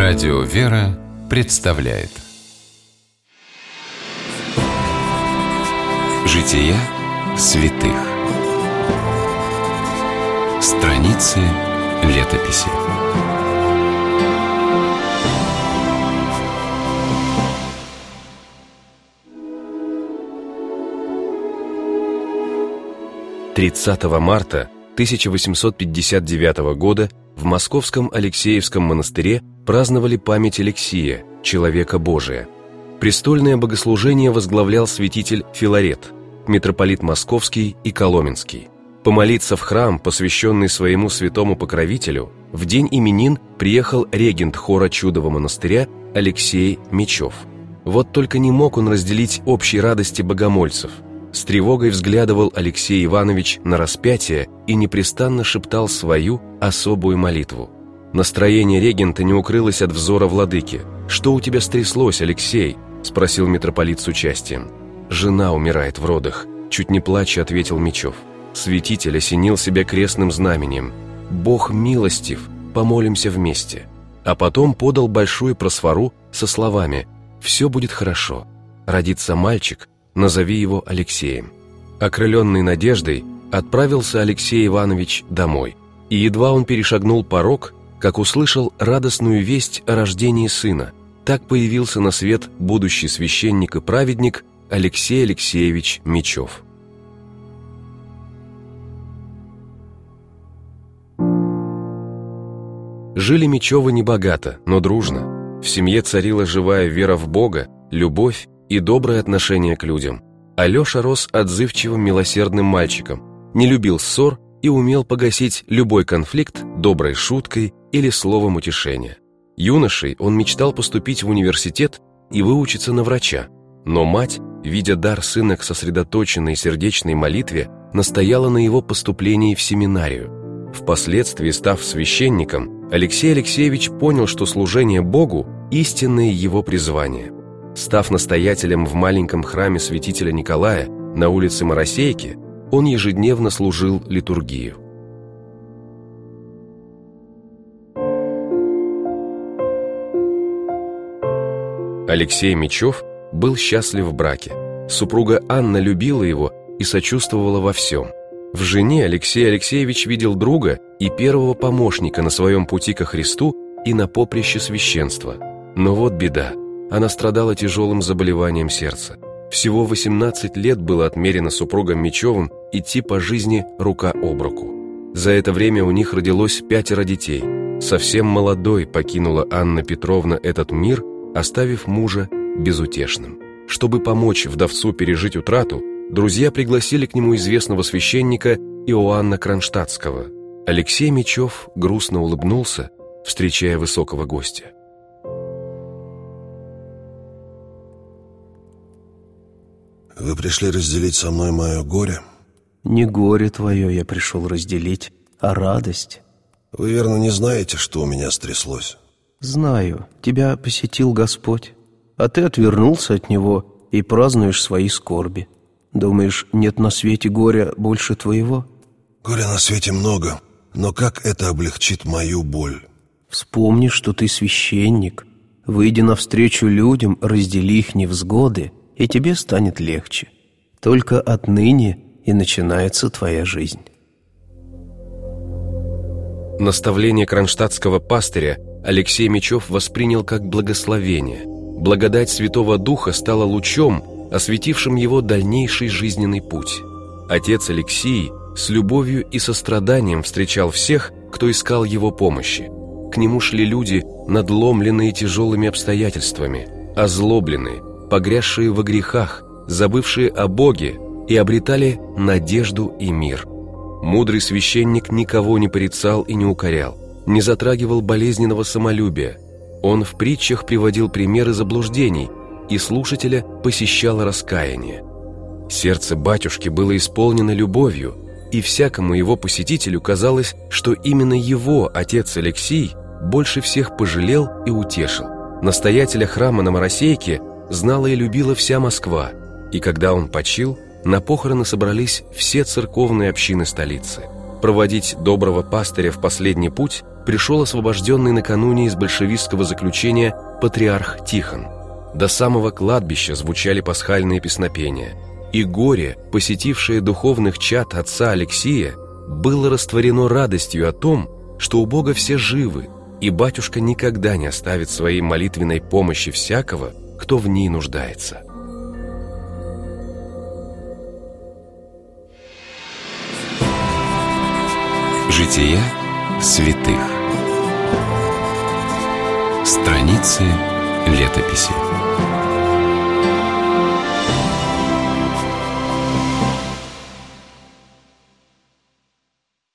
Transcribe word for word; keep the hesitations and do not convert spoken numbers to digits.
Радио «Вера» представляет Жития святых. Страницы летописи. тридцатого марта тысяча восемьсот пятьдесят девятого года в Московском Алексеевском монастыре праздновали память Алексия, человека Божия. Престольное богослужение возглавлял святитель Филарет, митрополит Московский и Коломенский. Помолиться в храм, посвященный своему святому покровителю, в день именин приехал регент хора Чудового монастыря Алексей Мечев. Вот только не мог он разделить общей радости богомольцев. С тревогой взглядывал Алексей Иванович на распятие и непрестанно шептал свою особую молитву. Настроение регента не укрылось от взора владыки. «Что у тебя стряслось, Алексей?» – спросил митрополит с участием. «Жена умирает в родах», – чуть не плача ответил Мечев. Святитель осенил себя крестным знаменем. «Бог милостив, помолимся вместе». А потом подал большую просфору со словами: «Все будет хорошо. Родится мальчик, назови его Алексеем». Окрыленный надеждой отправился Алексей Иванович домой. И едва он перешагнул порог, как услышал радостную весть о рождении сына. Так появился на свет будущий священник и праведник Алексей Алексеевич Мечев. Жили Мечевы небогато, но дружно. В семье царила живая вера в Бога, любовь и доброе отношение к людям. Алеша рос отзывчивым, милосердным мальчиком, не любил ссор и умел погасить любой конфликт доброй шуткой или словом утешения. Юношей он мечтал поступить в университет и выучиться на врача, но мать, видя дар сына к сосредоточенной сердечной молитве, настояла на его поступлении в семинарию. Впоследствии, став священником, Алексей Алексеевич понял, что служение Богу – истинное его призвание. Став настоятелем в маленьком храме святителя Николая на улице Моросейки, он ежедневно служил литургию. Алексей Мечев был счастлив в браке. Супруга Анна любила его и сочувствовала во всем. В жене Алексей Алексеевич видел друга и первого помощника на своем пути ко Христу и на поприще священства. Но вот беда. Она страдала тяжелым заболеванием сердца. Всего восемнадцать лет было отмерено супругам Мечевым идти по жизни рука об руку. За это время у них родилось пятеро детей. Совсем молодой покинула Анна Петровна этот мир, оставив мужа безутешным. Чтобы помочь вдовцу пережить утрату, друзья пригласили к нему известного священника Иоанна Кронштадтского. Алексей Мечев грустно улыбнулся, встречая высокого гостя. «Вы пришли разделить со мной мое горе?» «Не горе твое я пришел разделить, а радость». «Вы, верно, не знаете, что у меня стряслось?» «Знаю, тебя посетил Господь, а ты отвернулся от Него и празднуешь свои скорби. Думаешь, нет на свете горя больше твоего?» «Горя на свете много, но как это облегчит мою боль?» «Вспомни, что ты священник. Выйди навстречу людям, раздели их невзгоды, и тебе станет легче. Только отныне и начинается твоя жизнь». Наставление кронштадтского пастыря Алексей Мечев воспринял как благословение. Благодать Святого Духа стала лучом, осветившим его дальнейший жизненный путь. Отец Алексий с любовью и состраданием встречал всех, кто искал его помощи. К нему шли люди, надломленные тяжелыми обстоятельствами, озлобленные, погрязшие во грехах, забывшие о Боге, и обретали надежду и мир. Мудрый священник никого не порицал и не укорял, не затрагивал болезненного самолюбия. Он в притчах приводил примеры заблуждений, и слушателя посещало раскаяние. Сердце батюшки было исполнено любовью, и всякому его посетителю казалось, что именно его отец Алексий больше всех пожалел и утешил. Настоятеля храма на Моросейке знала и любила вся Москва, и когда он почил, на похороны собрались все церковные общины столицы. Проводить доброго пастыря в последний путь пришел освобожденный накануне из большевистского заключения патриарх Тихон. До самого кладбища звучали пасхальные песнопения, и горе, посетившее духовных чад отца Алексия, было растворено радостью о том, что у Бога все живы, и батюшка никогда не оставит своей молитвенной помощи всякого, кто в ней нуждается. Жития святых. Страницы летописи.